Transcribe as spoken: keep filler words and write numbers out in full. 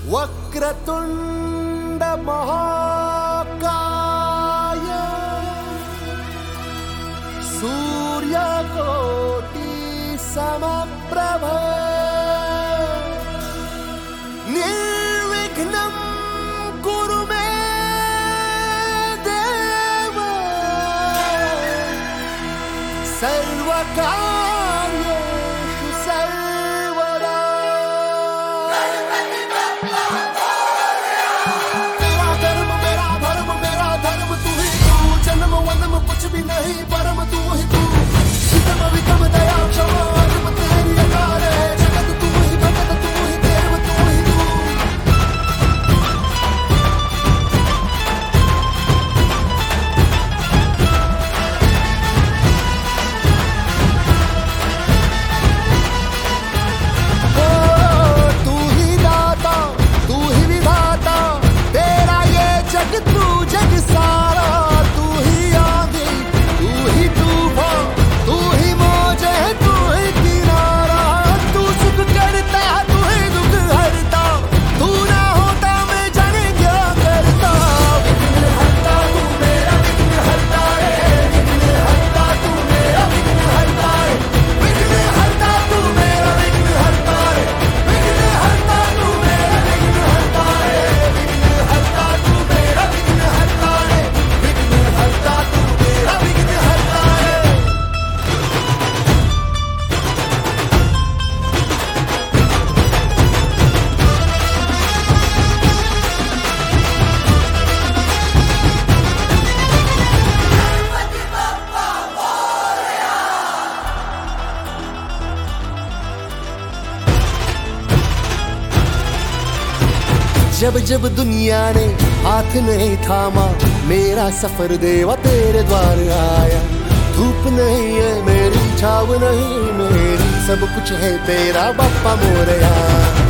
वक्रतुंड महाकाय सूर्यकोटि समप्रभ निर्विघ्नं कुरु मे देव सर्वकार्येषु सर्वदा। तेरा धर्म मेरा धर्म मेरा धर्म तू ही तू, जन्म वन्म कुछ भी नहीं परम तू ही तू। हितम वितम दया क्षमा अदम तेरी अकार है, जगत तू ही भगत तू ही देव तू ही तू। ओ तू ही दाता तू ही विधाता, तेरा ये जग तू जग सारा। तू ही आंधी तू ही तूफान तू ही मौज है तू ही किनारा। तू सुख करता तू ही दुख हरता, तू ना होता मैं जाने क्या करता। विघ्न हरता तू मेरा विघ्न हरता है, विघ्न हरता तू मेरा विघ्न हरता है, विघ्न हरता तू मेरा विघ्न हरता है, विघ्न हरता तू मेरा विघ्न हरता है, विघ्न हरता तू मेरा विघ्न हरता है, विघ्न हरता तू मेरा विघ्न हरता है। जब जब दुनिया ने हाथ नहीं थामा, मेरा सफर देवा तेरे द्वार आया। धूप नहीं है मेरी छाव नहीं मेरी, सब कुछ है तेरा बाप्पा मोरया।